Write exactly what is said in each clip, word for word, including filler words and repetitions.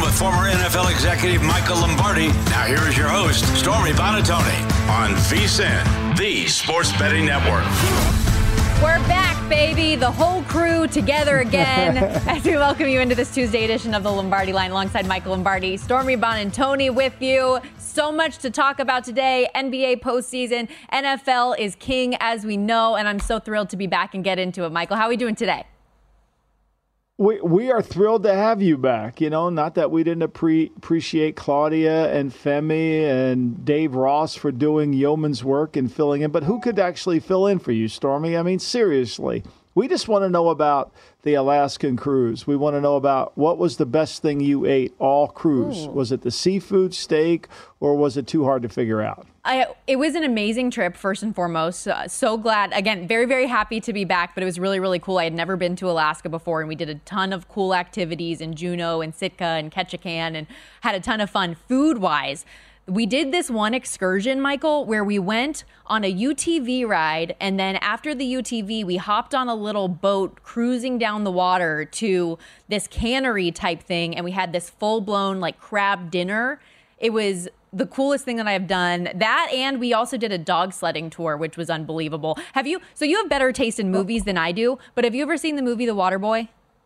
with former N F L executive Michael Lombardi. Now here is your host, Stormy Buonantony, on V S I N, the Sports Betting Network. We're back, baby. The whole crew together again as we welcome you into this Tuesday edition of the Lombardi Line alongside Michael Lombardi, Stormy Buonantony with you. So much to talk about today. N B A postseason. N F L is king, as we know, and I'm so thrilled to be back and get into it. Michael, how are we doing today? We we are thrilled to have you back. You know, not that we didn't appre- appreciate Claudia and Femi and Dave Ross for doing yeoman's work and filling in, but who could actually fill in for you, Stormy? I mean, seriously, we just want to know about the Alaskan cruise. We want to know about what was the best thing you ate all cruise. Ooh. Was it the seafood steak or was it too hard to figure out? I, it was an amazing trip, first and foremost. Uh, so glad. Again, very, very happy to be back, but it was really, really cool. I had never been to Alaska before, and we did a ton of cool activities in Juneau and Sitka and Ketchikan and had a ton of fun food-wise. We did this one excursion, Michael, where we went on a U T V ride, and then after the U T V, we hopped on a little boat cruising down the water to this cannery type thing, and we had this full-blown like crab dinner. It was the coolest thing that I've done. That, and we also did a dog sledding tour, which was unbelievable. Have you? So you have better taste in movies than I do, but have you ever seen the movie The Waterboy?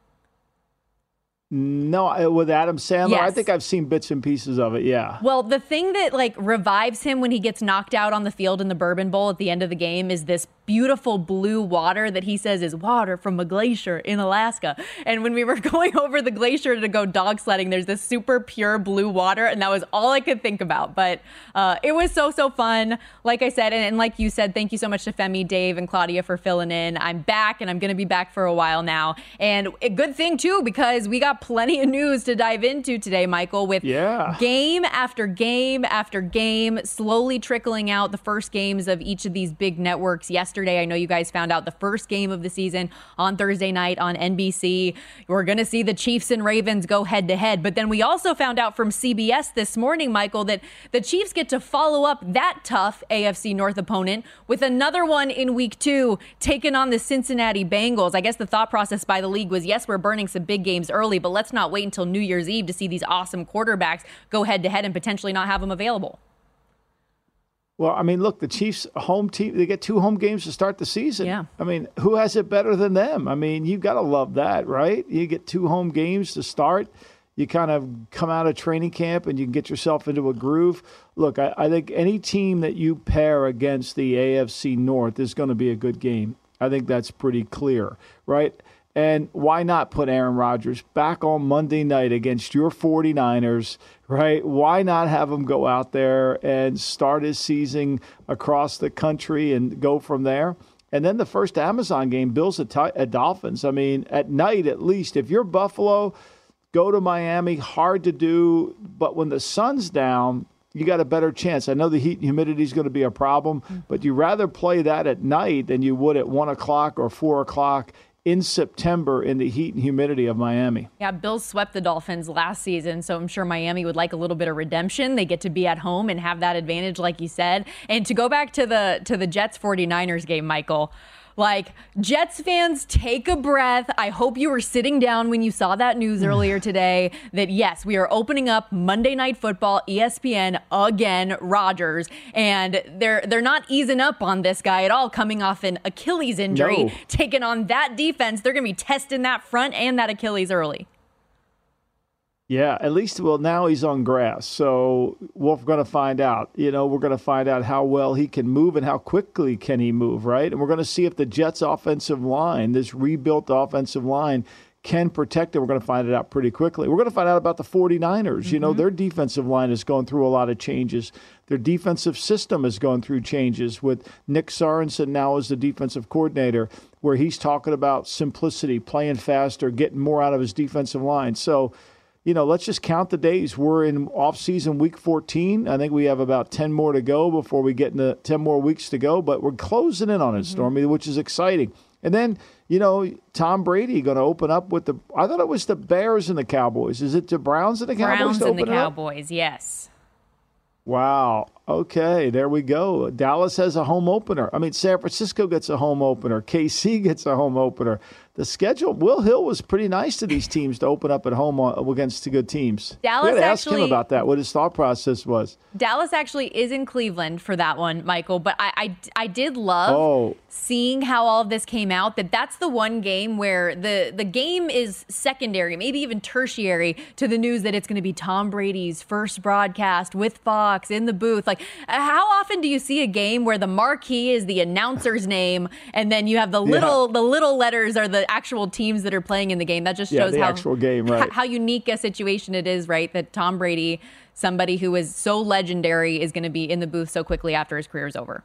No, with Adam Sandler. Yes. I think I've seen bits and pieces of it, yeah. Well, the thing that like revives him when he gets knocked out on the field in the Bourbon Bowl at the end of the game is this beautiful blue water that he says is water from a glacier in Alaska. And when we were going over the glacier to go dog sledding, there's this super pure blue water, and that was all I could think about. But uh, it was so, so fun. Like I said, and, and like you said, thank you so much to Femi, Dave, and Claudia for filling in. I'm back, and I'm going to be back for a while now. And a good thing, too, because we got plenty of news to dive into today, Michael, with yeah. game after game after game, slowly trickling out the first games of each of these big networks. Yesterday, I know you guys found out the first game of the season on Thursday night on N B C. We're going to see the Chiefs and Ravens go head to head. But then we also found out from C B S this morning, Michael, that the Chiefs get to follow up that tough A F C North opponent with another one in week two, taking on the Cincinnati Bengals. I guess the thought process by the league was, yes, we're burning some big games early, but let's not wait until New Year's Eve to see these awesome quarterbacks go head to head and potentially not have them available. Well, I mean, look, the Chiefs home team, they get two home games to start the season. Yeah. I mean, who has it better than them? I mean, you've got to love that, right? You get two home games to start. You kind of come out of training camp and you can get yourself into a groove. Look, I, I think any team that you pair against the A F C North is going to be a good game. I think that's pretty clear, right? And why not put Aaron Rodgers back on Monday night against your 49ers, right? Why not have him go out there and start his season across the country and go from there? And then the first Amazon game, Bills at, at Dolphins. I mean, at night at least, if you're Buffalo, go to Miami, hard to do. But when the sun's down, you got a better chance. I know the heat and humidity is going to be a problem, but you rather play that at night than you would at one o'clock or four o'clock in September in the heat and humidity of Miami. Yeah, Bills swept the Dolphins last season, so I'm sure Miami would like a little bit of redemption. They get to be at home and have that advantage, like you said. And to go back to the to the Jets 49ers game, Michael, like, Jets fans, take a breath. I hope you were sitting down when you saw that news earlier today that, yes, we are opening up Monday Night Football, E S P N, again, Rodgers. And they're they're not easing up on this guy at all, coming off an Achilles injury, No. taking on that defense. They're going to be testing that front and that Achilles early. Yeah, at least, well, now he's on grass, so we're going to find out. You know, we're going to find out how well he can move and how quickly can he move, right? And we're going to see if the Jets' offensive line, this rebuilt offensive line, can protect it. We're going to find it out pretty quickly. We're going to find out about the 49ers. Mm-hmm. You know, their defensive line is going through a lot of changes. Their defensive system is going through changes with Nick Sorensen now as the defensive coordinator, where he's talking about simplicity, playing faster, getting more out of his defensive line. So, you know, let's just count the days. We're in off-season week fourteen. I think we have about ten more to go before we get into ten more weeks to go. But we're closing in on it, Stormy, mm-hmm. which is exciting. And then, you know, Tom Brady going to open up with the – I thought it was the Bears and the Cowboys. Is it the Browns and the Cowboys? Browns to and the open Cowboys, yes. Wow. Okay, there we go. Dallas has a home opener. I mean, San Francisco gets a home opener. K C gets a home opener. The schedule, Will Hill was pretty nice to these teams to open up at home against the good teams. Dallas we got to ask actually, him about that, what his thought process was. Dallas actually is in Cleveland for that one, Michael. But I, I, I did love oh. seeing how all of this came out, that that's the one game where the, the game is secondary, maybe even tertiary to the news that it's going to be Tom Brady's first broadcast with Fox in the booth. Like, how often do you see a game where the marquee is the announcer's name and then you have the little, yeah. the little letters are the actual teams that are playing in the game? That just yeah, shows the how, actual game, right. how unique a situation it is, right? That Tom Brady, somebody who is so legendary, is going to be in the booth so quickly after his career is over.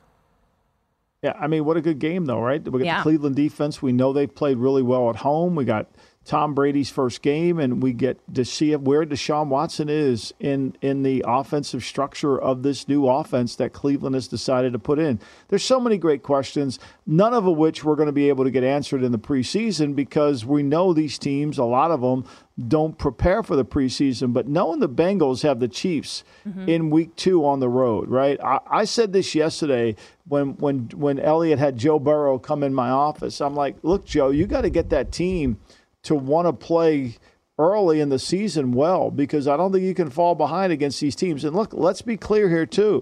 Yeah, I mean, what a good game, though, right? We got yeah. the Cleveland defense. We know they played really well at home. We got Tom Brady's first game, and we get to see where Deshaun Watson is in, in the offensive structure of this new offense that Cleveland has decided to put in. There's so many great questions, none of which we're going to be able to get answered in the preseason because we know these teams, a lot of them, don't prepare for the preseason. But knowing the Bengals have the Chiefs mm-hmm. in week two on the road, right? I, I said this yesterday when when when Elliott had Joe Burrow come in my office. I'm like, look, Joe, you got to get that team to want to play early in the season well, because I don't think you can fall behind against these teams. And look, let's be clear here too.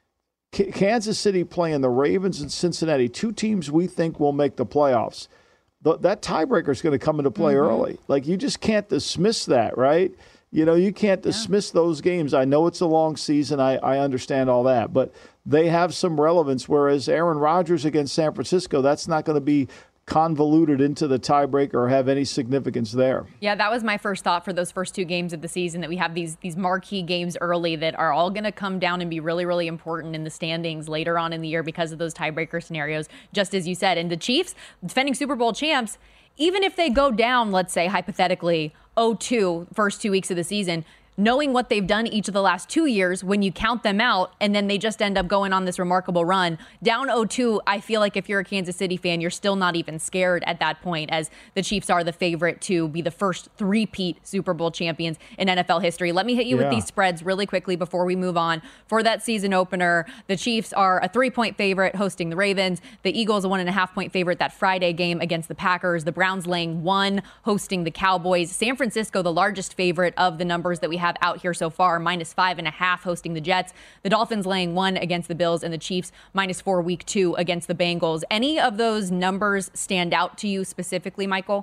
K- Kansas City playing the Ravens and Cincinnati, two teams we think will make the playoffs. Th- that tiebreaker is going to come into play mm-hmm. early. Like, you just can't dismiss that, right? You know, you can't dismiss yeah. those games. I know it's a long season. I, I understand all that. But they have some relevance, whereas Aaron Rodgers against San Francisco, that's not going to be convoluted into the tiebreaker or have any significance there. Yeah, that was my first thought for those first two games of the season, that we have these these marquee games early that are all going to come down and be really, really important in the standings later on in the year because of those tiebreaker scenarios, just as you said. And the Chiefs, defending Super Bowl champs, even if they go down, let's say, hypothetically, oh two first two weeks of the season, knowing what they've done each of the last two years, when you count them out and then they just end up going on this remarkable run, down oh two, I feel like if you're a Kansas City fan, you're still not even scared at that point, as the Chiefs are the favorite to be the first three-peat Super Bowl champions in N F L history. Let me hit you yeah. with these spreads really quickly before we move on. For that season opener, the Chiefs are a three-point favorite hosting the Ravens. The Eagles a one-and-a-half-point favorite that Friday game against the Packers. The Browns laying one, hosting the Cowboys. San Francisco, the largest favorite of the numbers that we have out here so far, minus five and a half hosting the Jets. The Dolphins laying one against the Bills, and the Chiefs minus four week two against the Bengals. Any of those numbers stand out to you specifically, Michael?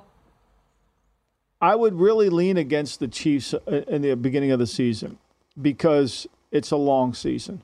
I would really lean against the Chiefs in the beginning of the season because it's a long season.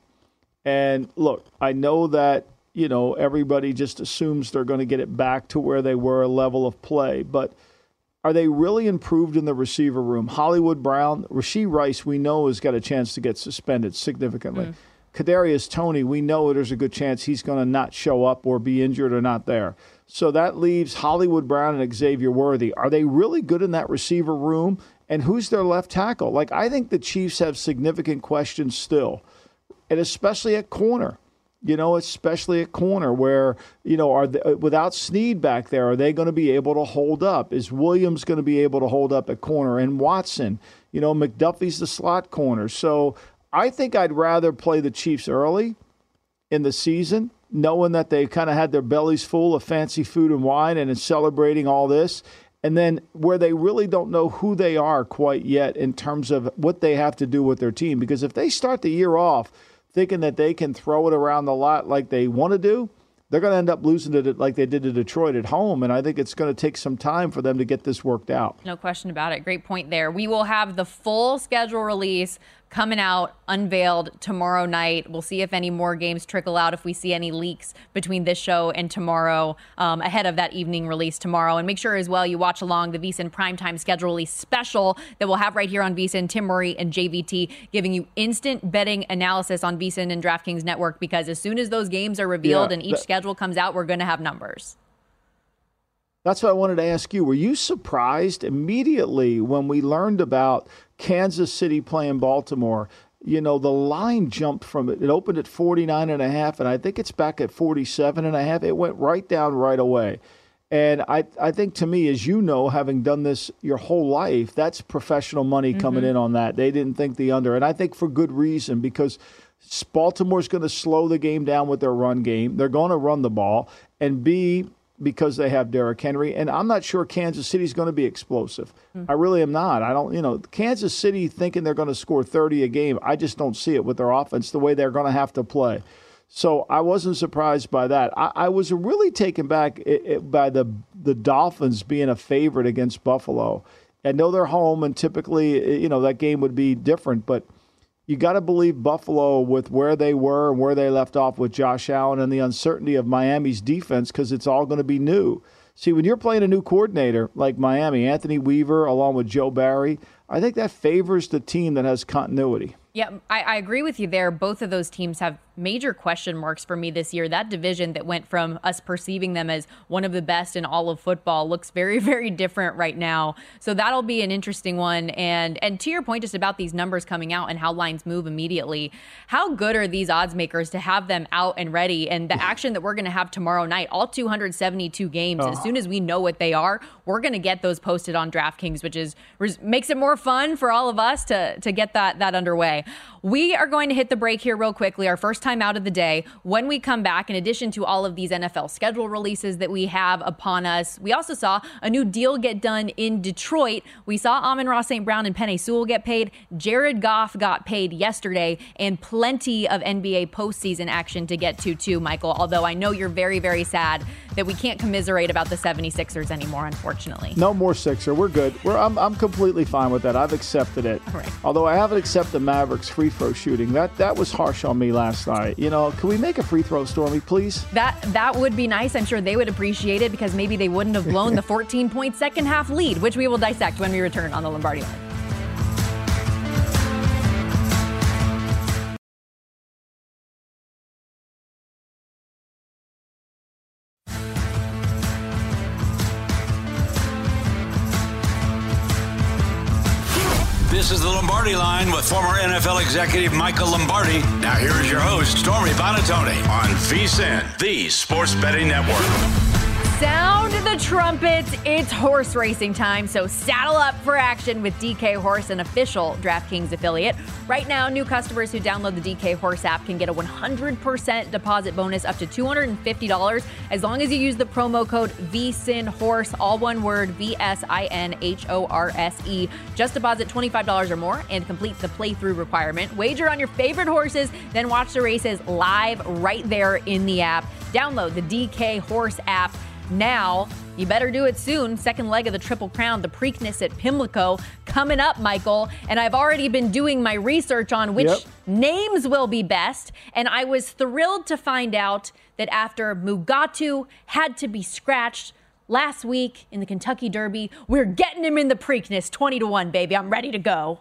And look, I know that, you know, everybody just assumes they're going to get it back to where they were, a level of play, but are they really improved in the receiver room? Hollywood Brown, Rashee Rice, we know has got a chance to get suspended significantly. Mm. Kadarius Toney, we know there's a good chance he's going to not show up or be injured or not there. So that leaves Hollywood Brown and Xavier Worthy. Are they really good in that receiver room? And who's their left tackle? Like, I think the Chiefs have significant questions still, and especially at corner. You know, especially at corner where, you know, are they, without Snead back there, are they going to be able to hold up? Is Williams going to be able to hold up at corner? And Watson, you know, McDuffie's the slot corner. So I think I'd rather play the Chiefs early in the season, knowing that they kind of had their bellies full of fancy food and wine and is celebrating all this. And then where they really don't know who they are quite yet in terms of what they have to do with their team. Because if they start the year off thinking that they can throw it around the lot like they want to do, they're going to end up losing it like they did to Detroit at home. And I think it's going to take some time for them to get this worked out. No question about it. Great point there. We will have the full schedule release coming out, unveiled tomorrow night. We'll see if any more games trickle out, if we see any leaks between this show and tomorrow, um, ahead of that evening release tomorrow. And make sure as well you watch along the VSiN Primetime Schedule Release special that we'll have right here on VSiN. Tim Murray and J V T giving you instant betting analysis on VSiN and DraftKings Network, because as soon as those games are revealed yeah, and each that- schedule comes out, we're going to have numbers. That's what I wanted to ask you. Were you surprised immediately when we learned about Kansas City playing Baltimore? You know, the line jumped from it. It opened at forty-nine and a half, and I think it's back at forty-seven and a half. It went right down right away. And I, I think to me, as you know, having done this your whole life, that's professional money coming mm-hmm. in on that. They didn't think the under. And I think for good reason, because Baltimore's going to slow the game down with their run game. They're going to run the ball. And B, because they have Derrick Henry. And I'm not sure Kansas City's going to be explosive. Mm. I really am not. I don't, you know, Kansas City thinking they're going to score thirty a game, I just don't see it with their offense, the way they're going to have to play. So I wasn't surprised by that. I, I was really taken back it, it, by the the Dolphins being a favorite against Buffalo. I know they're home, and typically, you know, that game would be different, but you got to believe Buffalo with where they were and where they left off with Josh Allen and the uncertainty of Miami's defense, because it's all going to be new. See, when you're playing a new coordinator like Miami, Anthony Weaver, along with Joe Barry, I think that favors the team that has continuity. Yeah, I, I agree with you there. Both of those teams have major question marks for me this year. That division that went from us perceiving them as one of the best in all of football looks very, very different right now. So that'll be an interesting one. And and to your point, just about these numbers coming out and how lines move immediately, how good are these odds makers to have them out and ready? And the action that we're going to have tomorrow night, all two hundred seventy-two games, oh. as soon as we know what they are, we're going to get those posted on DraftKings, which is makes it more fun for all of us to, to get that, that underway. We are going to hit the break here real quickly, our first time out of the day. When we come back, in addition to all of these N F L schedule releases that we have upon us, we also saw a new deal get done in Detroit. We saw Amon-Ra Saint Brown and Penei Sewell get paid. Jared Goff got paid yesterday, and plenty of N B A postseason action to get to too, Michael, although I know you're very, very sad that we can't commiserate about the seventy-sixers anymore, unfortunately. No more Sixer. We're good. We're, I'm, I'm completely fine with that. I've accepted it. Right. Although I haven't accepted Mavericks free throw shooting. That that was harsh on me last night. You know, can we make a free throw, Stormy, please? That that would be nice. I'm sure they would appreciate it, because maybe they wouldn't have blown the fourteen-point second half lead, which we will dissect when we return on the Lombardi Line. This is the Lombardi Line with former N F L executive Michael Lombardi. Now here is your host, Stormy Buonantony, on VSiN, the Sports Betting Network. Sound the trumpets. It's horse racing time, so saddle up for action with D K Horse, an official DraftKings affiliate. Right now, new customers who download the D K Horse app can get a one hundred percent deposit bonus up to two hundred fifty dollars as long as you use the promo code VSINHORSE, all one word, V S I N H O R S E. Just deposit twenty-five dollars or more and complete the playthrough requirement. Wager on your favorite horses, then watch the races live right there in the app. Download the D K Horse app now. You better do it soon. Second leg of the Triple Crown, the Preakness at Pimlico, coming up, Michael. And I've already been doing my research on which yep. names will be best. And I was thrilled to find out that after Mugatu had to be scratched last week in the Kentucky Derby, we're getting him in the Preakness, twenty to one, baby. I'm ready to go.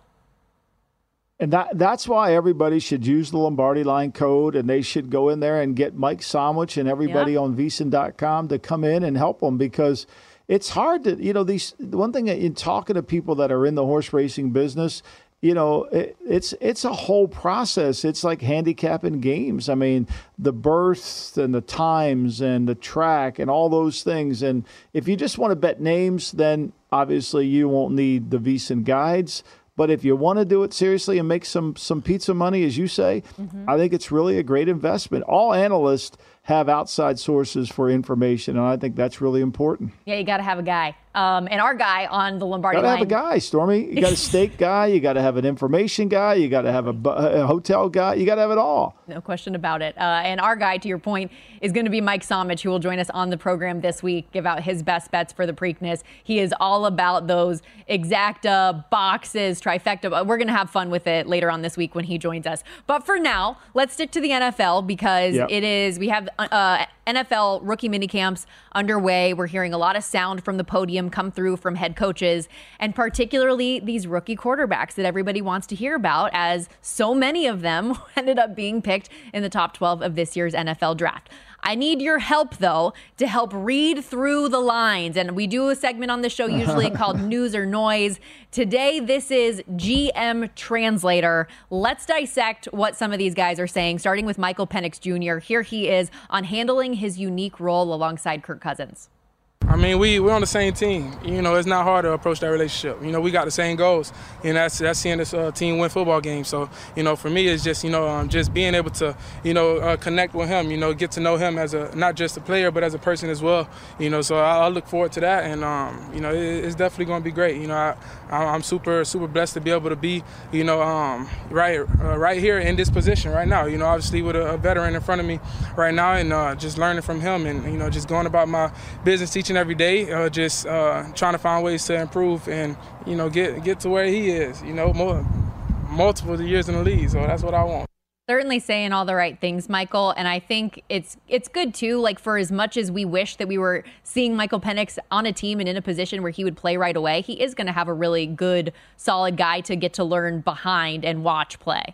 And that that's why everybody should use the Lombardi Line code, and they should go in there and get Mike Somwich and everybody yep. on V S I N dot com to come in and help them, because it's hard to, you know, these, one thing in talking to people that are in the horse racing business, you know, it, it's it's a whole process. It's like handicapping games. I mean, the births and the times and the track and all those things. And if you just want to bet names, then obviously you won't need the V S I N guides. But if you want to do it seriously and make some some pizza money, as you say, mm-hmm. I think it's really a great investment. All analysts have outside sources for information, and I think that's really important. Yeah, you got to have a guy. Um, and our guy on the Lombardi Line. You got to have a guy, Stormy. You got a steak guy. You got to have an information guy. You got to have a, a hotel guy. You got to have it all. No question about it. Uh, and our guy, to your point, is going to be Mike Somwich, who will join us on the program this week, give out his best bets for the Preakness. He is all about those exacta boxes, trifecta. We're going to have fun with it later on this week when he joins us. But for now, let's stick to the N F L, because yep. it is, we have uh, N F L rookie minicamps underway. We're hearing a lot of sound from the podium come through from head coaches, and particularly these rookie quarterbacks that everybody wants to hear about, as so many of them ended up being picked in the top twelve of this year's N F L draft. I need your help, though, to help read through the lines. And we do a segment on the show usually called News or Noise. Today, this is G M Translator. Let's dissect what some of these guys are saying, starting with Michael Penix Junior Here he is on handling his unique role alongside Kirk Cousins. I mean, we, we're on the same team. You know, it's not hard to approach that relationship. You know, we got the same goals, and that's that's seeing this uh, team win football games. So, you know, for me, it's just, you know, um, just being able to, you know, uh, connect with him, you know, get to know him as a, not just a player, but as a person as well. You know, so I, I look forward to that, and, um, you know, it, it's definitely going to be great. You know, I, I'm super, super blessed to be able to be, you know, um, right uh, right here in this position right now. You know, obviously with a, a veteran in front of me right now, and uh, just learning from him, and, you know, just going about my business, teaching every day, uh, just uh, trying to find ways to improve and, you know, get get to where he is, you know, more, multiple years in the league. So that's what I want. Certainly saying all the right things, Michael. And I think it's it's good, too, like for as much as we wish that we were seeing Michael Penix on a team and in a position where he would play right away, he is going to have a really good, solid guy to get to learn behind and watch play.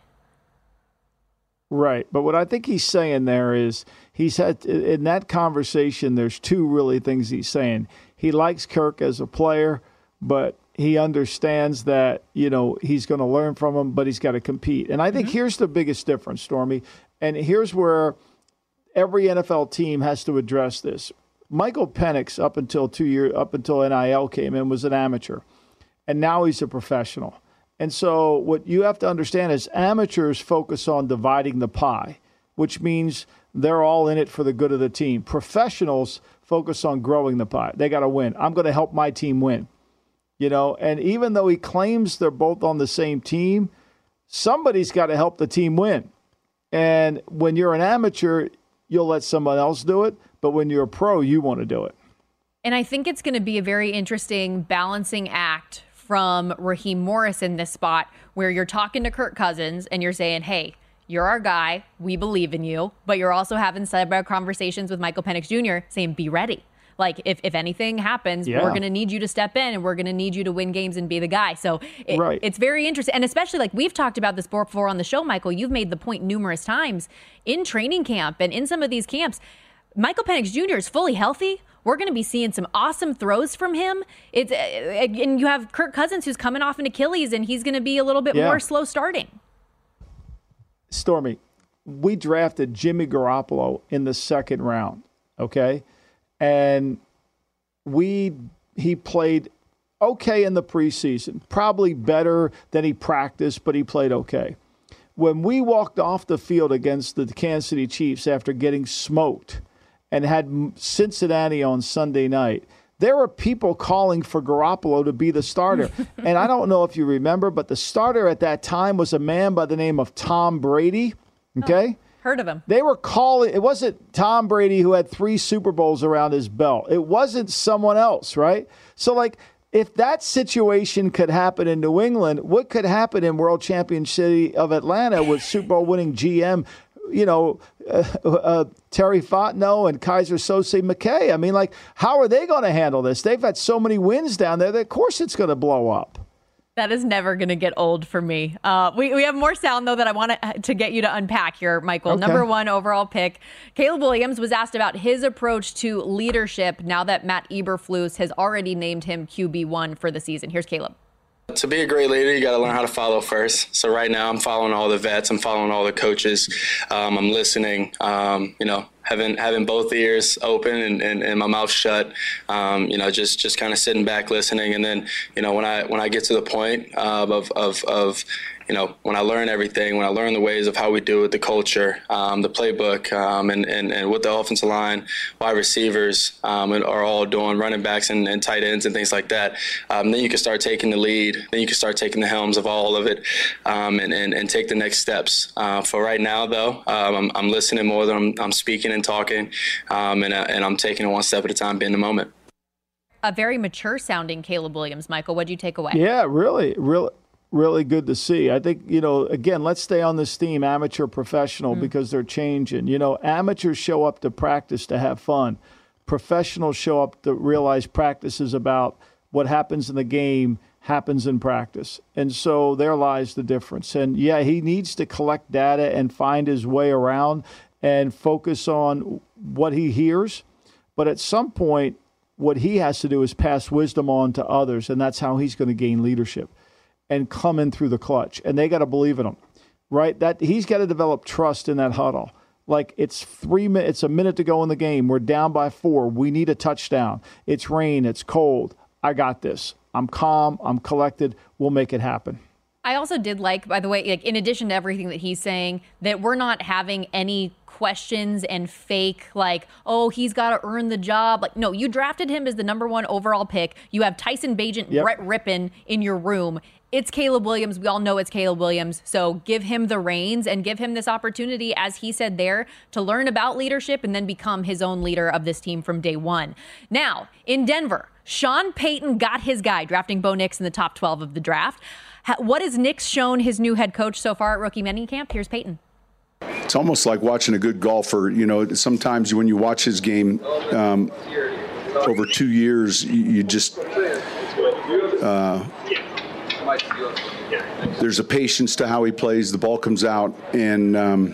Right. But what I think he's saying there is he's had in that conversation, there's two really things he's saying. He likes Kirk as a player, but he understands that, you know, he's going to learn from him, but he's got to compete. And I think mm-hmm. here's the biggest difference, Stormy. And here's where every N F L team has to address this. Michael Penix, up until two years, up until N I L came in, was an amateur. And now he's a professional. And so what you have to understand is amateurs focus on dividing the pie, which means they're all in it for the good of the team. Professionals focus on growing the pie. They got to win. I'm going to help my team win. You know, and even though he claims they're both on the same team, somebody's got to help the team win. And when you're an amateur, you'll let someone else do it. But when you're a pro, you want to do it. And I think it's going to be a very interesting balancing act from Raheem Morris in this spot where you're talking to Kirk Cousins and you're saying, hey, you're our guy. We believe in you. But you're also having sidebar conversations with Michael Penix Junior saying, be ready. Like, if, if anything happens, yeah. we're going to need you to step in and we're going to need you to win games and be the guy. So it, right. it's very interesting. And especially, like, we've talked about this before on the show, Michael. You've made the point numerous times in training camp and in some of these camps. Michael Penix Junior is fully healthy. We're going to be seeing some awesome throws from him. It's and you have Kirk Cousins who's coming off an Achilles, and he's going to be a little bit yeah. more slow starting. Stormy, we drafted Jimmy Garoppolo in the second round, okay? And we he played okay in the preseason, probably better than he practiced, but he played okay. When we walked off the field against the Kansas City Chiefs after getting smoked and had Cincinnati on Sunday night, there were people calling for Garoppolo to be the starter. And I don't know if you remember, but the starter at that time was a man by the name of Tom Brady, okay? Oh. Heard of him. They were calling, it wasn't Tom Brady who had three Super Bowls around his belt. It wasn't someone else, right? So, like, if that situation could happen in New England, what could happen in World Champion City of Atlanta with Super Bowl winning G M, you know, uh, uh, Terry Fontenot and Kaiser Sose McKay? I mean, like, how are they going to handle this? They've had so many wins down there that, of course, it's going to blow up. That is never going to get old for me. Uh, we, we have more sound, though, that I want to, to get you to unpack here, Michael. Okay. Number one overall pick. Caleb Williams was asked about his approach to leadership now that Matt Eberflus has already named him Q B one for the season. Here's Caleb. To be a great leader, you got to learn how to follow first. So right now I'm following all the vets. I'm following all the coaches. Um, I'm listening, um, you know, having having both ears open and, and, and my mouth shut, um, you know, just just kind of sitting back, listening. And then, you know, when I when I get to the point uh, of, of, of, you know, when I learn everything, when I learn the ways of how we do it, the culture, um, the playbook, um, and, and, and what the offensive line, wide receivers um, are all doing, running backs and, and tight ends and things like that, um, then you can start taking the lead. Then you can start taking the helms of all of it um, and, and, and take the next steps. Uh, for right now, though, um, I'm, I'm listening more than I'm, I'm speaking and talking, um, and, uh, and I'm taking it one step at a time, being the moment. A very mature-sounding Caleb Williams, Michael. What did you take away? Yeah, really, really. Really good to see. I think, you know, again, let's stay on this theme, amateur, professional, mm-hmm. because they're changing. You know, amateurs show up to practice to have fun. Professionals show up to realize practice is about what happens in the game happens in practice. And so there lies the difference. And, yeah, he needs to collect data and find his way around and focus on what he hears. But at some point, what he has to do is pass wisdom on to others, and that's how he's going to gain leadership and come in through the clutch. And they got to believe in him, right? That he's got to develop trust in that huddle. Like it's three minutes, it's a minute to go in the game. We're down by four. We need a touchdown. It's rain. It's cold. I got this. I'm calm. I'm collected. We'll make it happen. I also did like, by the way, like in addition to everything that he's saying, that we're not having any questions and fake like, oh, he's got to earn the job. Like, no, you drafted him as the number one overall pick. You have Tyson Bagent, yep. Brett Rippon in your room. It's Caleb Williams. We all know it's Caleb Williams. So give him the reins and give him this opportunity, as he said there, to learn about leadership and then become his own leader of this team from day one. Now, in Denver, Sean Payton got his guy, drafting Bo Nix in the top twelve of the draft. What has Nix shown his new head coach so far at rookie minicamp? Here's Payton. It's almost like watching a good golfer. You know, sometimes when you watch his game um, over two years, you, you just uh, there's a patience to how he plays. The ball comes out, and um,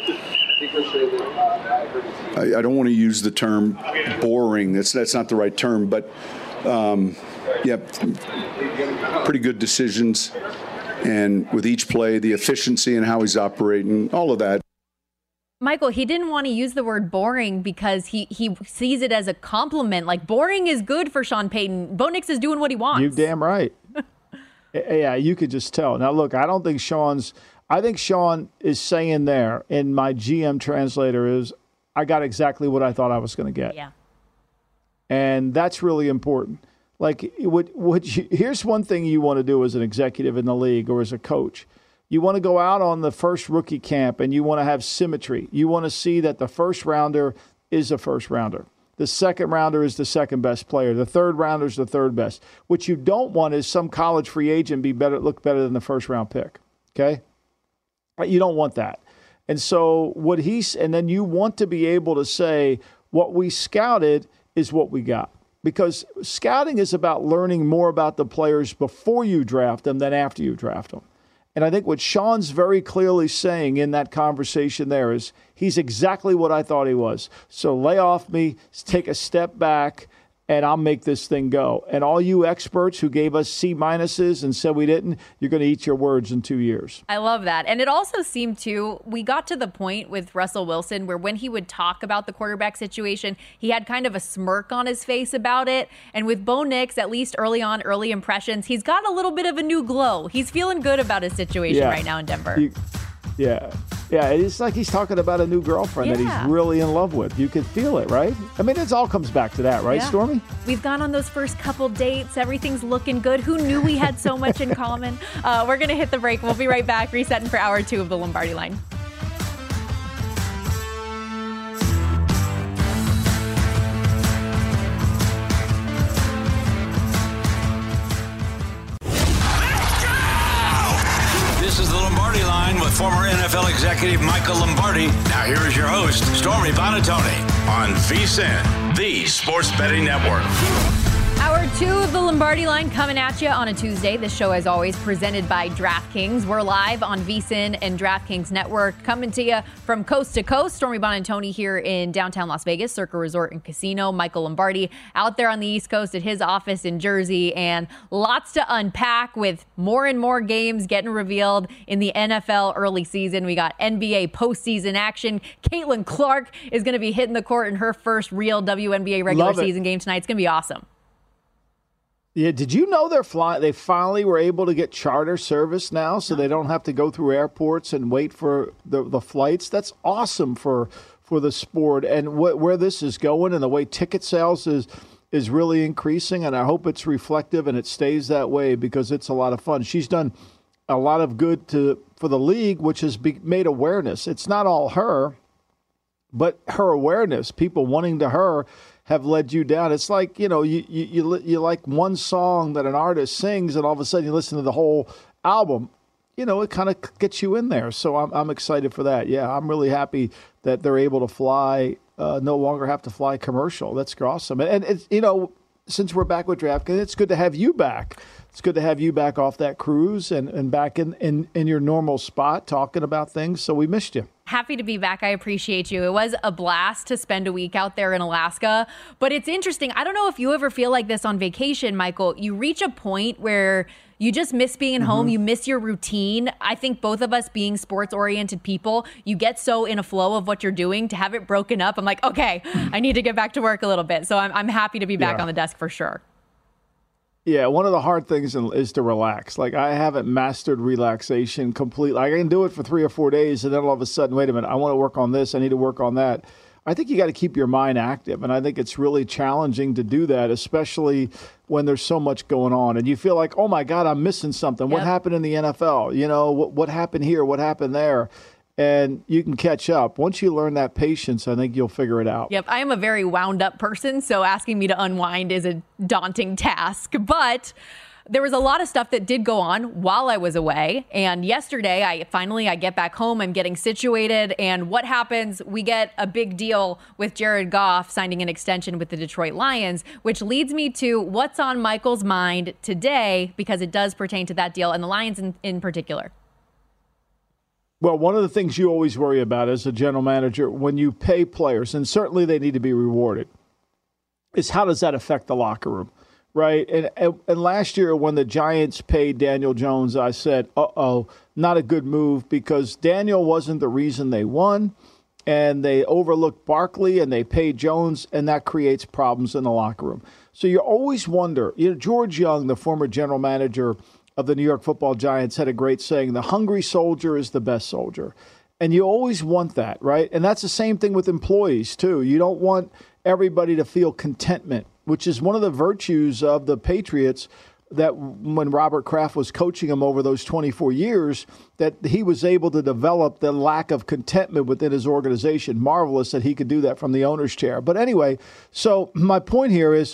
I, I don't want to use the term boring. That's that's not the right term, but um, yeah, pretty good decisions. And with each play, the efficiency and how he's operating, all of that. Michael, he didn't want to use the word boring because he, he sees it as a compliment. Like, boring is good for Sean Payton. Bo Nix is doing what he wants. You damn right. Yeah, you could just tell. Now, look, I don't think Sean's – I think Sean is saying there, and my G M translator is, I got exactly what I thought I was going to get. Yeah. And that's really important. Like, what, what you, here's one thing you want to do as an executive in the league or as a coach. You want to go out on the first rookie camp and you want to have symmetry. You want to see that the first rounder is a first rounder. The second rounder is the second best player. The third rounder is the third best. What you don't want is some college free agent be better, look better than the first round pick. Okay? You don't want that. And so what he's, and then you want to be able to say what we scouted is what we got. Because scouting is about learning more about the players before you draft them than after you draft them. And I think what Sean's very clearly saying in that conversation there is he's exactly what I thought he was. So lay off me, take a step back, and I'll make this thing go. And all you experts who gave us C minuses and said we didn't, you're going to eat your words in two years. I love that. And it also seemed to, we got to the point with Russell Wilson where when he would talk about the quarterback situation, he had kind of a smirk on his face about it. And with Bo Nix, at least early on, early impressions, he's got a little bit of a new glow. He's feeling good about his situation yeah. right now in Denver. You, yeah. Yeah, it's like he's talking about a new girlfriend yeah. that he's really in love with. You can feel it, right? I mean, it all comes back to that, right, yeah. Stormy? We've gone on those first couple dates. Everything's looking good. Who knew we had so much in common? Uh, we're going to hit the break. We'll be right back, resetting for hour two of the Lombardi Line. This is the Lombardi Line with former N F L executive Michael Lombardi. Now here is your host, Stormy Buonantony, on VSiN, the Sports Betting Network. Hour two of the Lombardi Line coming at you on a Tuesday. This show, as always, presented by DraftKings. We're live on VSiN and DraftKings Network, coming to you from coast to coast. Stormy Buonantony here in downtown Las Vegas, Circa Resort and Casino. Michael Lombardi out there on the East Coast at his office in Jersey, and lots to unpack with more and more games getting revealed in the N F L early season. We got N B A postseason action. Caitlin Clark is going to be hitting the court in her first real W N B A regular season game tonight. It's going to be awesome. Yeah, did you know they're fly? They finally were able to get charter service now, so they don't have to go through airports and wait for the the flights. That's awesome for for the sport, and wh- where this is going, and the way ticket sales is is really increasing. And I hope it's reflective and it stays that way because it's a lot of fun. She's done a lot of good to for the league, which has be, made awareness. It's not all her, but her awareness, people wanting to her. Have led you down. It's like, you know, you, you you you like one song that an artist sings and all of a sudden you listen to the whole album. You know, it kind of gets you in there. So I'm I'm excited for that. Yeah, I'm really happy that they're able to fly, uh, no longer have to fly commercial. That's awesome. And, and it's, you know, since we're back with DraftKings, it's good to have you back. It's good to have you back off that cruise and, and back in, in, in your normal spot talking about things. So we missed you. Happy to be back. I appreciate you. It was a blast to spend a week out there in Alaska, but it's interesting. I don't know if you ever feel like this on vacation, Michael. You reach a point where you just miss being mm-hmm. home. You miss your routine. I think both of us being sports-oriented people, you get so in a flow of what you're doing to have it broken up. I'm like, okay, I need to get back to work a little bit. So I'm, I'm happy to be back yeah. on the desk for sure. Yeah, one of the hard things is to relax. Like, I haven't mastered relaxation completely. I can do it for three or four days, and then all of a sudden, wait a minute, I want to work on this. I need to work on that. I think you got to keep your mind active, and I think it's really challenging to do that, especially when there's so much going on. And you feel like, oh, my God, I'm missing something. Yep. What happened in the N F L? You know, what, what happened here? What happened there? And you can catch up. Once you learn that patience, I think you'll figure it out. Yep. I am a very wound up person, so asking me to unwind is a daunting task. But there was a lot of stuff that did go on while I was away. And yesterday, I finally, I get back home, I'm getting situated. And what happens? We get a big deal with Jared Goff signing an extension with the Detroit Lions, which leads me to what's on Michael's mind today, because it does pertain to that deal and the Lions in, in particular. Well, one of the things you always worry about as a general manager when you pay players, and certainly they need to be rewarded, is how does that affect the locker room, right? And, and, and last year when the Giants paid Daniel Jones, I said, uh-oh, not a good move, because Daniel wasn't the reason they won, and they overlooked Barkley and they paid Jones, and that creates problems in the locker room. So you always wonder, you know, George Young, the former general manager of the New York Football Giants, had a great saying, the hungry soldier is the best soldier. And you always want that, right? And that's the same thing with employees, too. You don't want everybody to feel contentment, which is one of the virtues of the Patriots, that when Robert Kraft was coaching them over those twenty-four years, that he was able to develop the lack of contentment within his organization. Marvelous that he could do that from the owner's chair. But anyway, so my point here is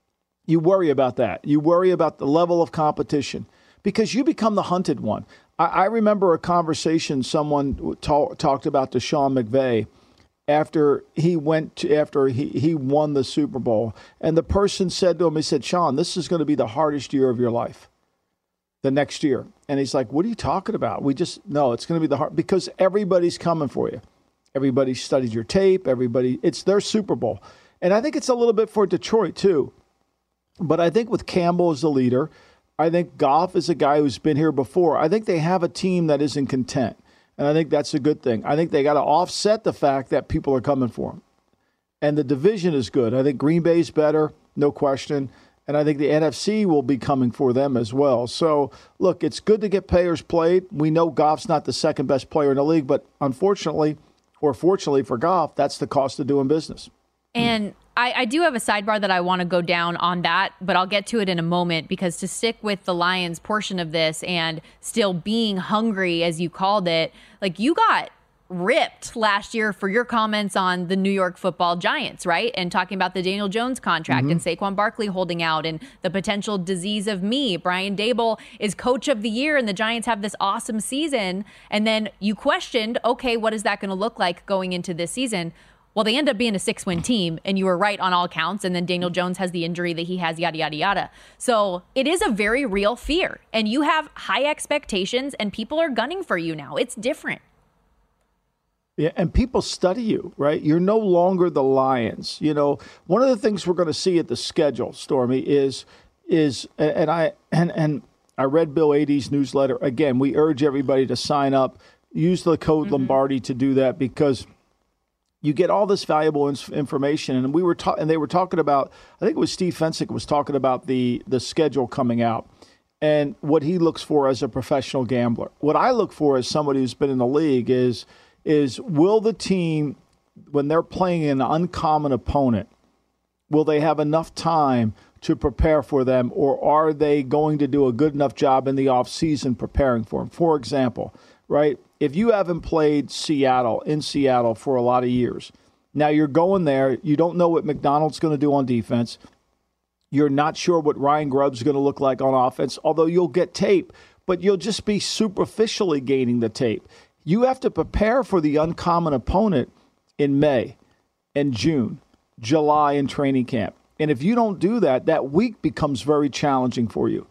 you worry about that. You worry about the level of competition, because you become the hunted one. I, I remember a conversation someone talk, talked about to Sean McVay after he went to, after he, he won the Super Bowl. And the person said to him, he said, Sean, this is going to be the hardest year of your life, the next year. And he's like, what are you talking about? We just, no, it's going to be the hard, because everybody's coming for you. Everybody studied your tape. Everybody, it's their Super Bowl. And I think it's a little bit for Detroit too. But I think with Campbell as the leader, I think Goff is a guy who's been here before. I think they have a team that isn't content, and I think that's a good thing. I think they got to offset the fact that people are coming for them. And the division is good. I think Green Bay's better, no question, and I think the N F C will be coming for them as well. So, look, it's good to get players played. We know Goff's not the second best player in the league, but unfortunately, or fortunately for Goff, that's the cost of doing business. And I, I do have a sidebar that I want to go down on that, but I'll get to it in a moment, because to stick with the Lions portion of this and still being hungry, as you called it, like, you got ripped last year for your comments on the New York Football Giants, right? And talking about the Daniel Jones contract mm-hmm. and Saquon Barkley holding out and the potential disease of me. Brian Daboll is coach of the year and the Giants have this awesome season. And then you questioned, okay, what is that going to look like going into this season? Well, they end up being a six-win team, and you were right on all counts, and then Daniel Jones has the injury that he has, yada, yada, yada. So it is a very real fear, and you have high expectations, and people are gunning for you now. It's different. Yeah, and people study you, right? You're no longer the Lions. You know, one of the things we're going to see at the schedule, Stormy, is, is and I and, and I read Bill Adie's newsletter. Again, we urge everybody to sign up, use the code mm-hmm. Lombardi to do that, because you get all this valuable information. And we were ta- and they were talking about, I think it was Steve Fensick was talking about the the schedule coming out and what he looks for as a professional gambler. What I look for as somebody who's been in the league is is will the team, when they're playing an uncommon opponent, will they have enough time to prepare for them, or are they going to do a good enough job in the offseason preparing for them? For example, right? If you haven't played Seattle in Seattle for a lot of years, now you're going there, you don't know what McDonald's going to do on defense. You're not sure what Ryan Grubb's going to look like on offense, although you'll get tape, but you'll just be superficially gaining the tape. You have to prepare for the uncommon opponent in May and June, July in training camp. And if you don't do that, that week becomes very challenging for you.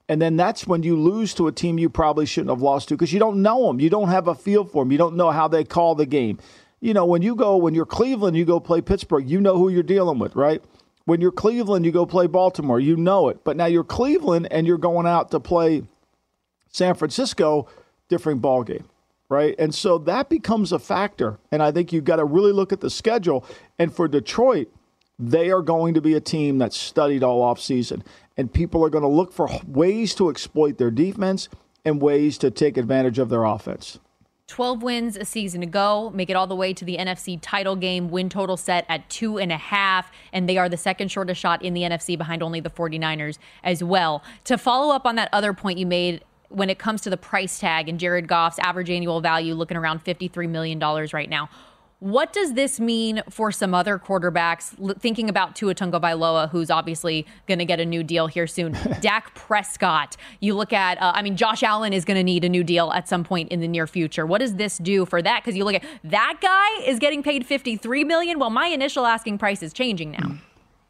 And then that's when you lose to a team you probably shouldn't have lost to because you don't know them. You don't have a feel for them. You don't know how they call the game. You know, when you go, when you're Cleveland, you go play Pittsburgh, you know who you're dealing with, right? When you're Cleveland, you go play Baltimore, you know it. But now you're Cleveland and you're going out to play San Francisco, different ball game, right? And so that becomes a factor. And I think you've got to really look at the schedule. And for Detroit, they are going to be a team that's studied all offseason. And people are going to look for ways to exploit their defense and ways to take advantage of their offense. twelve wins a season ago, make it all the way to the N F C title game, win total set at two and a half, and they are the second shortest shot in the N F C behind only the 49ers as well. To follow up on that other point you made, when it comes to the price tag and Jared Goff's average annual value looking around fifty-three million dollars right now, what does this mean for some other quarterbacks? Thinking about Tua Tagovailoa, who's obviously going to get a new deal here soon. Dak Prescott. You look at, uh, I mean, Josh Allen is going to need a new deal at some point in the near future. What does this do for that? Because you look at that guy is getting paid fifty-three million dollars. Well, my initial asking price is changing now.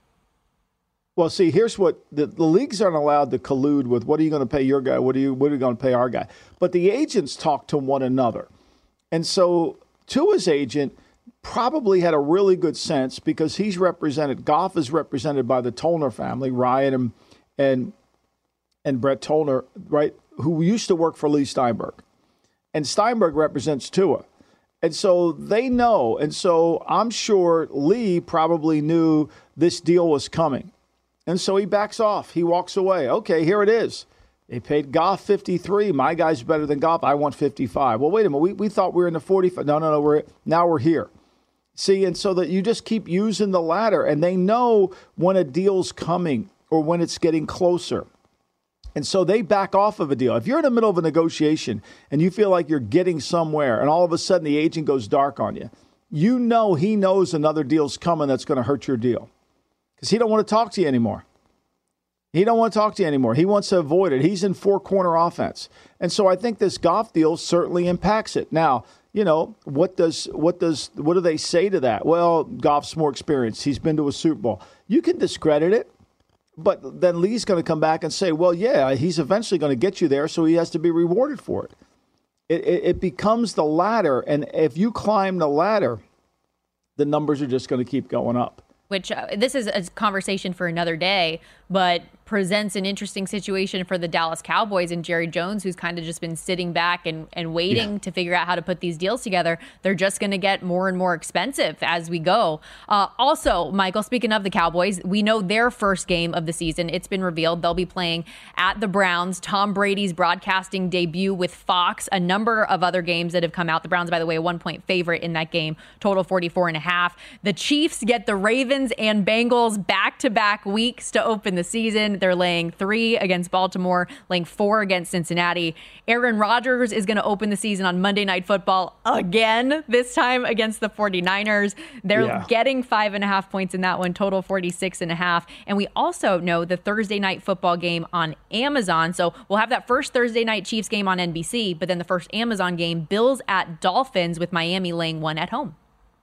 Well, see, here's what the, the leagues aren't allowed to collude with. What are you going to pay your guy? What are you what are you going to pay our guy? But the agents talk to one another, and so Tua's agent probably had a really good sense because he's represented. Goff is represented by the Tollner family, Ryan and and and Brett Tollner, right? Who used to work for Lee Steinberg, and Steinberg represents Tua, and so they know. And so I'm sure Lee probably knew this deal was coming, and so he backs off. He walks away. Okay, here it is. They paid Goff fifty-three. My guy's better than Goff. I want fifty-five. Well, wait a minute. We we thought we were in the forty-five. No, no, no. We're now we're here. See, and so that you just keep using the ladder, and they know when a deal's coming or when it's getting closer. And so they back off of a deal. If you're in the middle of a negotiation and you feel like you're getting somewhere and all of a sudden the agent goes dark on you, you know he knows another deal's coming that's going to hurt your deal because he don't want to talk to you anymore. He don't want to talk to you anymore. He wants to avoid it. He's in four-corner offense. And so I think this Goff deal certainly impacts it. Now, you know, what does what does what do they say to that? Well, Goff's more experienced. He's been to a Super Bowl. You can discredit it, but then Lee's going to come back and say, well, yeah, he's eventually going to get you there, so he has to be rewarded for it. It, it, it becomes the ladder, and if you climb the ladder, the numbers are just going to keep going up. Which uh, this is a conversation for another day, but presents an interesting situation for the Dallas Cowboys and Jerry Jones, who's kind of just been sitting back and, and waiting yeah. to figure out how to put these deals together. They're just going to get more and more expensive as we go. Uh, also, Michael, speaking of the Cowboys, we know their first game of the season. It's been revealed they'll be playing at the Browns. Tom Brady's broadcasting debut with Fox. A number of other games that have come out. The Browns, by the way, a one-point favorite in that game. Total forty-four and a half. The Chiefs get the Ravens and Bengals back-to-back weeks to open the season. They're laying three against Baltimore, laying four against Cincinnati. Aaron Rodgers is going to open the season on Monday Night Football again, this time against the 49ers. They're yeah. getting five and a half points in that one, total forty-six and a half. And we also know the Thursday Night Football game on Amazon. So we'll have that first Thursday night Chiefs game on N B C, but then the first Amazon game, Bills at Dolphins, with Miami laying one at home.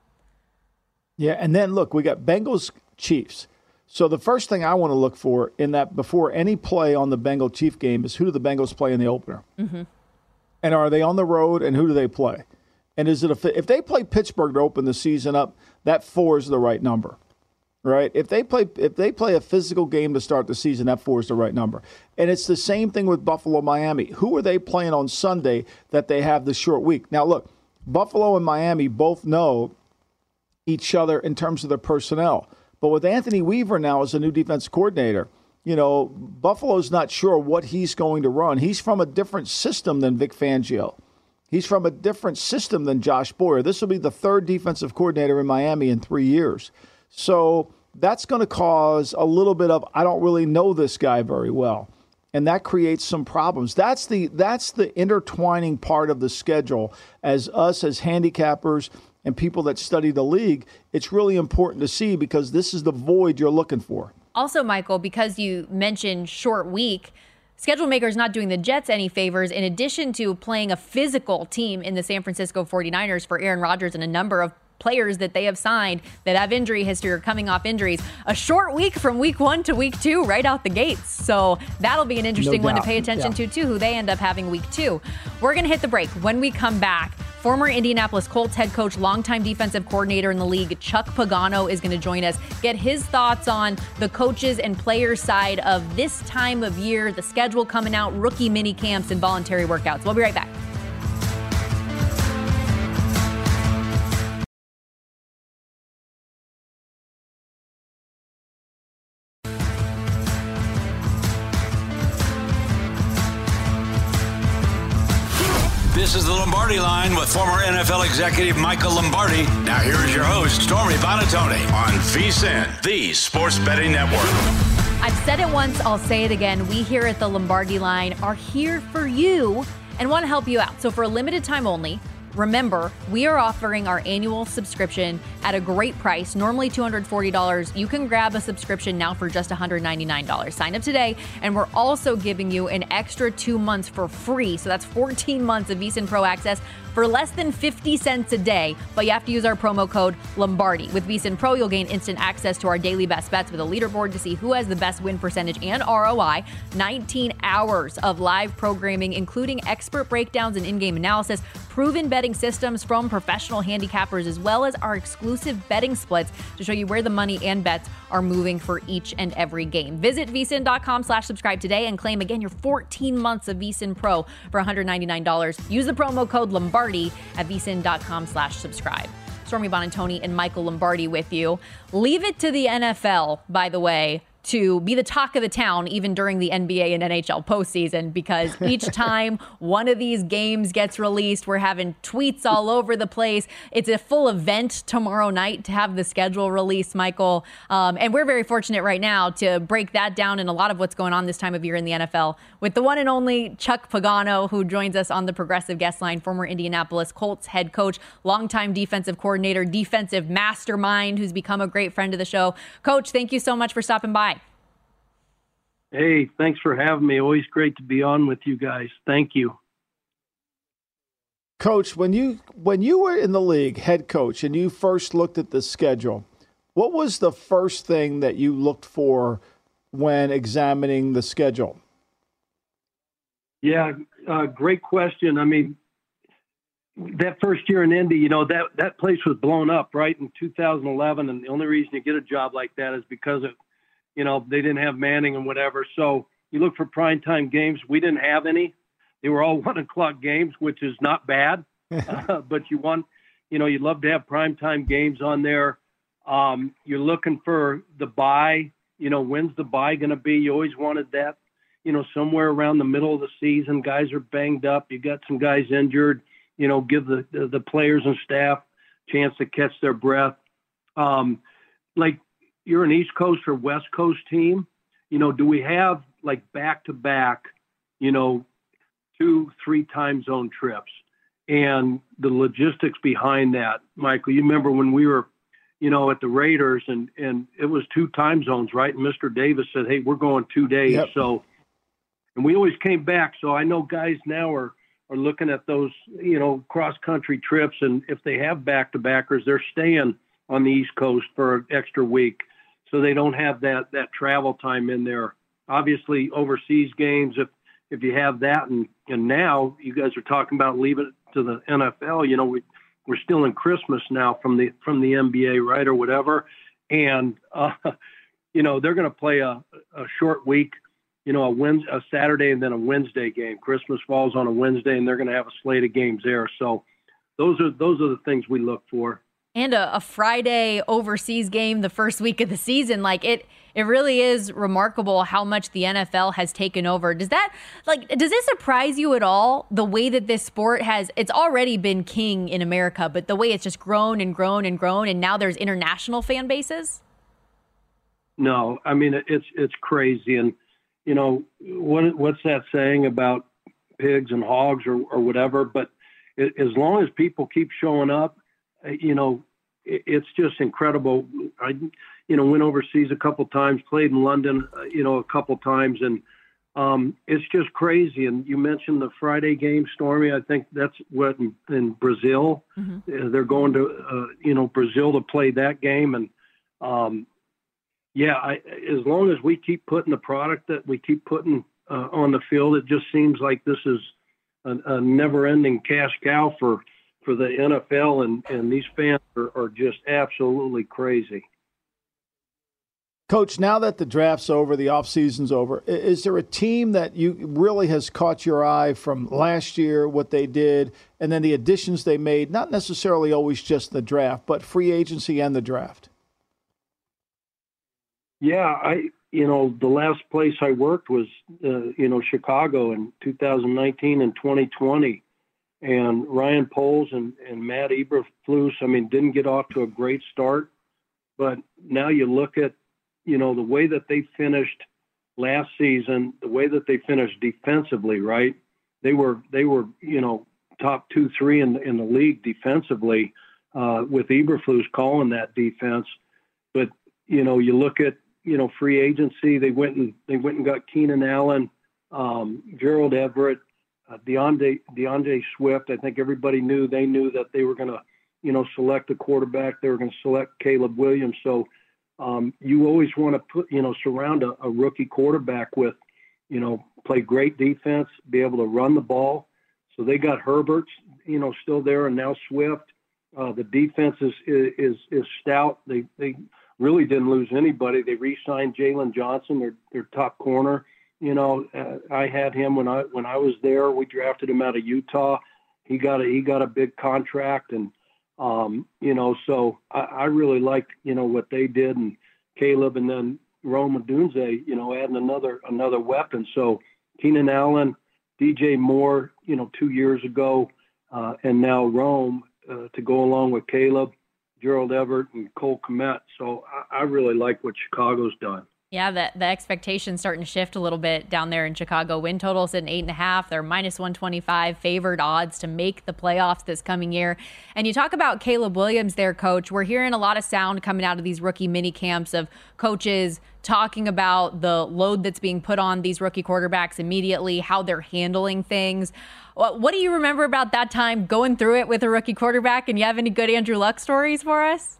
Yeah, and then look, we got Bengals Chiefs. So the first thing I want to look for in that before any play on the Bengal Chief game is who do the Bengals play in the opener? Mm-hmm. And are they on the road, and who do they play? And is it a, if they play Pittsburgh to open the season up, that four is the right number, right? If they play if they play a physical game to start the season, that four is the right number. And it's the same thing with Buffalo, Miami. Who are they playing on Sunday that they have the short week? Now look, Buffalo and Miami both know each other in terms of their personnel. But with Anthony Weaver now as a new defense coordinator, you know, Buffalo's not sure what he's going to run. He's from a different system than Vic Fangio. He's from a different system than Josh Boyer. This will be the third defensive coordinator in Miami in three years. So that's going to cause a little bit of, I don't really know this guy very well. And that creates some problems. That's the that's the intertwining part of the schedule as us as handicappers and people that study the league. It's really important to see because this is the void you're looking for. Also, Michael, because you mentioned short week, schedule makers not doing the Jets any favors. In addition to playing a physical team in the San Francisco 49ers for Aaron Rodgers and a number of players that they have signed that have injury history or coming off injuries. A short week from week one to week two, right out the gates. So that'll be an interesting No one to doubt. pay attention Yeah. to, too, who they end up having week two. We're going to hit the break. When we come back, former Indianapolis Colts head coach, longtime defensive coordinator in the league, Chuck Pagano, is going to join us, get his thoughts on the coaches and players side of this time of year, the schedule coming out, rookie mini camps, and voluntary workouts. We'll be right back. This is the Lombardi Line with former N F L executive Michael Lombardi. Now here is your host, Stormy Buonantony, on VSiN, the Sports Betting Network. I've said it once, I'll say it again. We here at the Lombardi Line are here for you and want to help you out. So for a limited time only, remember, we are offering our annual subscription at a great price, normally two hundred forty dollars. You can grab a subscription now for just one hundred ninety-nine dollars. Sign up today, and we're also giving you an extra two months for free. So that's fourteen months of VSiN Pro access for less than fifty cents a day, but you have to use our promo code Lombardi. With VSiN Pro, you'll gain instant access to our daily best bets with a leaderboard to see who has the best win percentage and R O I, nineteen hours of live programming, including expert breakdowns and in-game analysis, proven betting systems from professional handicappers, as well as our exclusive betting splits to show you where the money and bets are moving for each and every game. Visit VSiN.com slash subscribe today and claim again your fourteen months of VSiN Pro for one hundred ninety-nine dollars. Use the promo code Lombardi at VSiN.com slash subscribe. Stormy Buonantony and Michael Lombardi with you. Leave it to the N F L, by the way, to be the talk of the town even during the N B A and N H L postseason, because each time one of these games gets released, we're having tweets all over the place. It's a full event tomorrow night to have the schedule released, Michael. Um, and we're very fortunate right now to break that down and a lot of what's going on this time of year in the N F L with the one and only Chuck Pagano, who joins us on the Progressive Guest Line, former Indianapolis Colts head coach, longtime defensive coordinator, defensive mastermind, who's become a great friend of the show. Coach, thank you so much for stopping by. Hey, thanks for having me. Always great to be on with you guys. Thank you. Coach, when you when you were in the league, head coach, and you first looked at the schedule, what was the first thing that you looked for when examining the schedule? Yeah, uh, great question. I mean, that first year in Indy, you know, that, that place was blown up, right, in two thousand eleven, and the only reason you get a job like that is because of, you know, they didn't have Manning and whatever. So you look for primetime games. We didn't have any. They were all one o'clock games, which is not bad. uh, but you want, you know, you'd love to have primetime games on there. Um, you're looking for the bye. You know, when's the bye going to be? You always wanted that, you know, somewhere around the middle of the season. Guys are banged up. You got some guys injured. You know, give the, the, the players and staff a chance to catch their breath. Um, like, you're an East Coast or West Coast team, you know, do we have like back-to-back, you know, two, three time zone trips? And the logistics behind that, Michael, you remember when we were, you know, at the Raiders and, and it was two time zones, right? And Mister Davis said, hey, we're going two days. Yep. So, and we always came back. So I know guys now are, are looking at those, you know, cross-country trips. And if they have back-to-backers, they're staying on the East Coast for an extra week, so they don't have that that travel time in there. Obviously, overseas games, if if you have that, and, and now you guys are talking about leaving it to the N F L. You know, we we're still in Christmas now from the from the N B A, right, or whatever, and uh, you know they're going to play a, a short week. You know, a Wednesday, a Saturday, and then a Wednesday game. Christmas falls on a Wednesday, and they're going to have a slate of games there. So those are those are the things we look for. And a, a Friday overseas game the first week of the season. Like it, it really is remarkable how much the N F L has taken over. Does that, like, does it surprise you at all, the way that this sport has, it's already been king in America, but the way it's just grown and grown and grown, and now there's international fan bases? No, I mean, it's, it's crazy. And, you know, what, what's that saying about pigs and hogs or, or whatever? But it, as long as people keep showing up, you know, it's just incredible. I, you know, went overseas a couple times, played in London, uh, you know, a couple times, and um, it's just crazy. And you mentioned the Friday game, Stormy. I think that's what in, in Brazil. Mm-hmm. They're going to, uh, you know, Brazil to play that game. And, um, yeah, I, as long as we keep putting the product that we keep putting uh, on the field, it just seems like this is a, a never-ending cash cow for, for the N F L, and, and these fans are, are just absolutely crazy. Coach, now that the draft's over, the offseason's over, is there a team that you really has caught your eye from last year, what they did, and then the additions they made, not necessarily always just the draft, but free agency and the draft? Yeah, I you know, the last place I worked was, uh, you know, Chicago in two thousand nineteen and twenty twenty. And Ryan Poles and, and Matt Eberflus, I mean, didn't get off to a great start. But now you look at, you know, the way that they finished last season, the way that they finished defensively, right? They were, they were, you know, top two, three in, in the league defensively uh, with Eberflus calling that defense. But, you know, you look at, you know, free agency, they went and they went and got Keenan Allen, um, Gerald Everett, uh, DeAndre, DeAndre Swift. I think everybody knew, they knew that they were going to, you know, select a quarterback. They were going to select Caleb Williams. So, Um, you always want to put, you know, surround a, a rookie quarterback with, you know, play great defense, be able to run the ball. So they got Herbert, you know, still there, and now Swift. Uh, the defense is, is is stout. They they really didn't lose anybody. They re-signed Jalen Johnson, their their top corner. You know, uh, I had him when I when I was there. We drafted him out of Utah. He got a he got a big contract, and Um, you know, so I, I really liked, you know, what they did, and Caleb, and then Rome Odunze, you know, adding another another weapon. So Keenan Allen, D J Moore, you know, two years ago, uh, and now Rome uh, to go along with Caleb, Gerald Everett, and Cole Kmet. So I, I really like what Chicago's done. Yeah, the, the expectations starting to shift a little bit down there in Chicago. Win total is at an eight and a half. They're minus one twenty-five, favored odds to make the playoffs this coming year. And you talk about Caleb Williams there, Coach. We're hearing a lot of sound coming out of these rookie mini camps of coaches talking about the load that's being put on these rookie quarterbacks immediately, how they're handling things. What, what do you remember about that time going through it with a rookie quarterback? And you have any good Andrew Luck stories for us?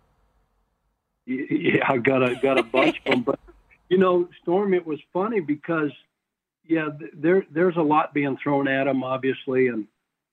Yeah, I got a got a bunch of them, but you know, Storm, it was funny because, yeah, there there's a lot being thrown at him, obviously, and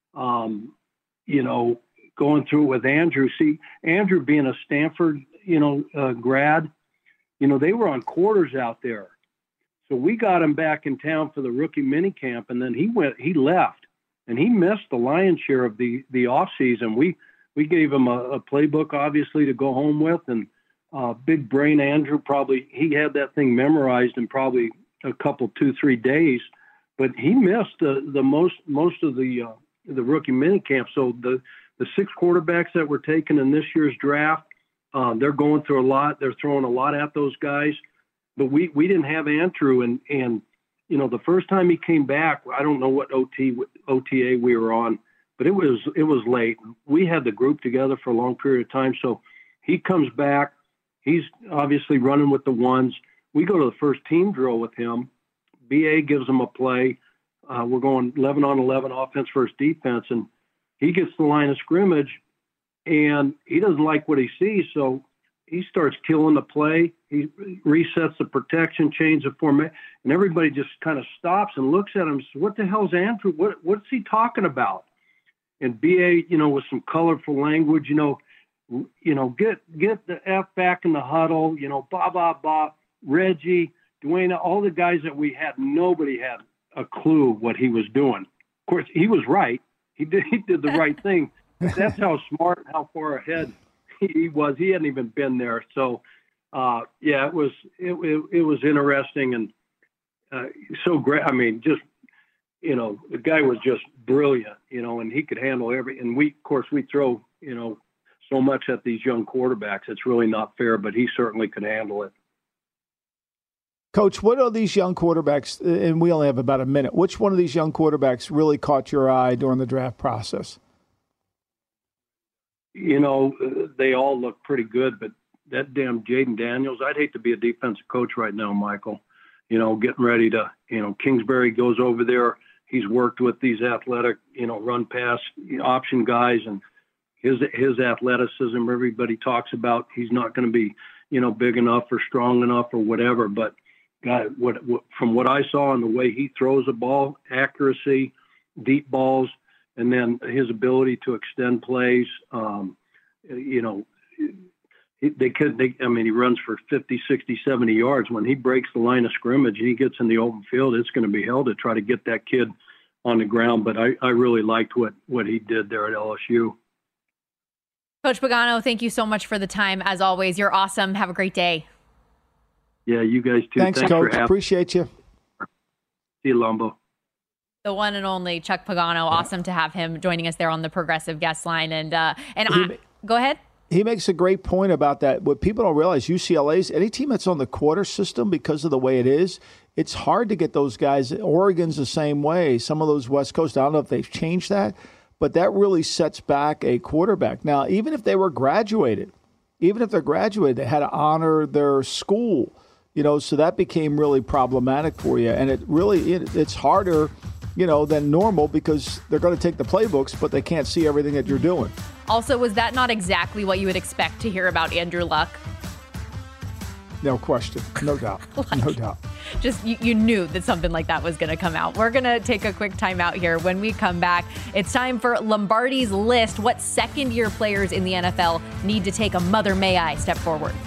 um, you know, going through it with Andrew. See, Andrew being a Stanford, you know, uh, grad, you know, they were on quarters out there, so we got him back in town for the rookie mini camp, and then he went, he left, and he missed the lion's share of the the off season. We we gave him a, a playbook, obviously, to go home with, and Uh, big brain Andrew, probably he had that thing memorized in probably a couple, two, three days, but he missed the, the most most of the uh, the rookie mini camp. So the the six quarterbacks that were taken in this year's draft, uh, they're going through a lot. They're throwing a lot at those guys, but we we didn't have Andrew, and and you know the first time he came back, I don't know what O T O T A we were on, but it was it was late. We had the group together for a long period of time, so he comes back. He's obviously running with the ones. We go to the first team drill with him. B A gives him a play. Uh, we're going eleven on eleven offense versus defense, and he gets the line of scrimmage, and he doesn't like what he sees, so he starts killing the play. He resets the protection, change the format, and everybody just kind of stops and looks at him and says, what the hell's Andrew? What, what's he talking about? And B A, you know, with some colorful language, you know, you know, get get the F back in the huddle, you know, blah, blah, blah, Reggie, Dwayne, all the guys that we had, nobody had a clue what he was doing. Of course, he was right. He did he did the right thing. That's how smart and how far ahead he was. He hadn't even been there. So, uh, yeah, it was it, it, it was interesting and uh, so great. I mean, just, you know, the guy was just brilliant, you know, and he could handle every, and we, of course, we throw, you know, so much at these young quarterbacks. It's really not fair, but he certainly could handle it. Coach, what are these young quarterbacks, and we only have about a minute, which one of these young quarterbacks really caught your eye during the draft process? You know, they all look pretty good, but that damn Jaden Daniels, I'd hate to be a defensive coach right now, Michael. you know, getting ready to, you know, Kingsbury goes over there. He's worked with these athletic, you know, run pass option guys, and his his athleticism. Everybody talks about he's not going to be, you know, big enough or strong enough or whatever. But God, what, what from what I saw and the way he throws a ball, accuracy, deep balls, and then his ability to extend plays, um, you know. They could, they, I mean, he runs for fifty, sixty, seventy yards. When he breaks the line of scrimmage and he gets in the open field, it's going to be hell to try to get that kid on the ground. But I, I really liked what, what he did there at L S U. Coach Pagano, thank you so much for the time. As always, you're awesome. Have a great day. Yeah, you guys too. Thanks, Thanks Coach. for Appreciate you. See you, Lumbo. The one and only Chuck Pagano. Awesome to have him joining us there on the Progressive Guest Line. And, uh, and He, I, go ahead. He makes a great point about that. What people don't realize, U C L A's, any team that's on the quarter system, because of the way it is, it's hard to get those guys. Oregon's the same way. Some of those West Coast, I don't know if they've changed that, but that really sets back a quarterback. Now, even if they were graduated, even if they're graduated, they had to honor their school, you know, so that became really problematic for you. And it really, it, it's harder, you know, than normal because they're going to take the playbooks, but they can't see everything that you're doing. Also, was that not exactly what you would expect to hear about Andrew Luck? No question. No doubt. like, no doubt. Just you, you knew that something like that was going to come out. We're going to take a quick time out here. When we come back, it's time for Lombardi's List. What second-year players in the N F L need to take a Mother May I step forward?